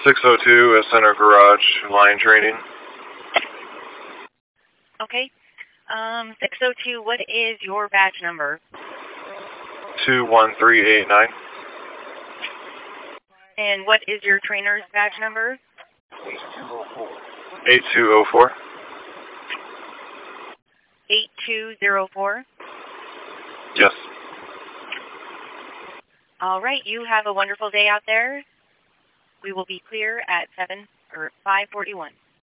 602 at Center Garage, line training. Okay. 602, what is your badge number? 21389. And what is your trainer's badge number? 8204. 8204? Yes. All right, you have a wonderful day out there. We will be clear at 5:41.